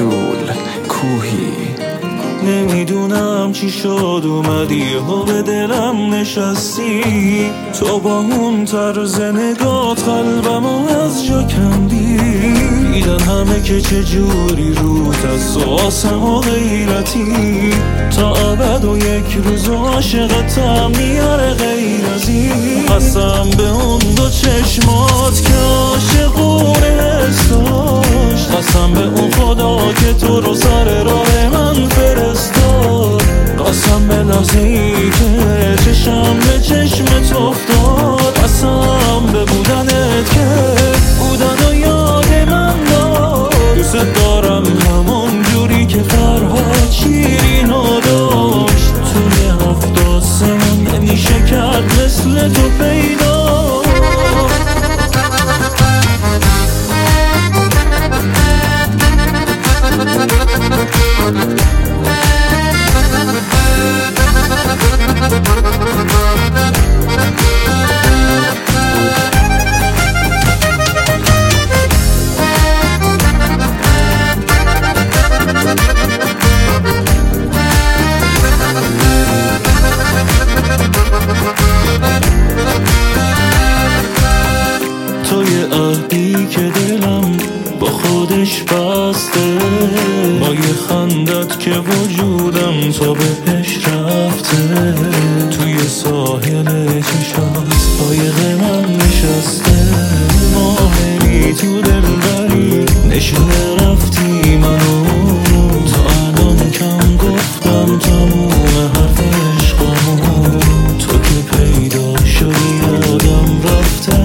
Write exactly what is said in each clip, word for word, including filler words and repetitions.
رسول کوهی. نمیدونم چی شد اومدی و به دلم نشستی، تو با اون طرز نگات قلبمو از جا کندی. دیدن همه که چجوری روت از آسم و غیرتی، تا ابد و یک روز عاشقتم میاره غیر از این. قسم به اون دو چشمات که عاشقونه حس داشت، قسم به اون خدا که تو رو سر راه من فرستاد، قسم به لحظه ای که چشم به چشمت افتاد، قسم به بودنت که بودن و یاد من داد. دوست دارم همون جوری که فرهاد شیرینو داشت، توی هفت آسمون نمیشه کرد مثل تو پیدا. توی عهدی که دلم با خودش بسته، با یه خندت که وجودم تا بهش رفته، توی ساحل چشات قایق من نشسته. ماهری تو دلبری نشونه رفتی منو، تا الان کم گفتم تموم حرف عشقمو، تو که پیدا شدی یادم رفته.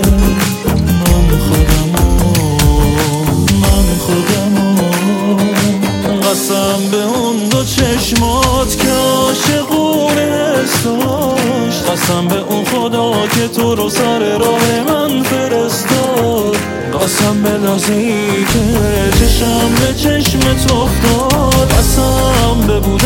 قسم به اون دو چشمات که عاشقونه حس داشت، قسم به اون خدا که تو رو سر راه من فرستاد، قسم به لحظه ای که چشم به چشمت افتاد، قسم به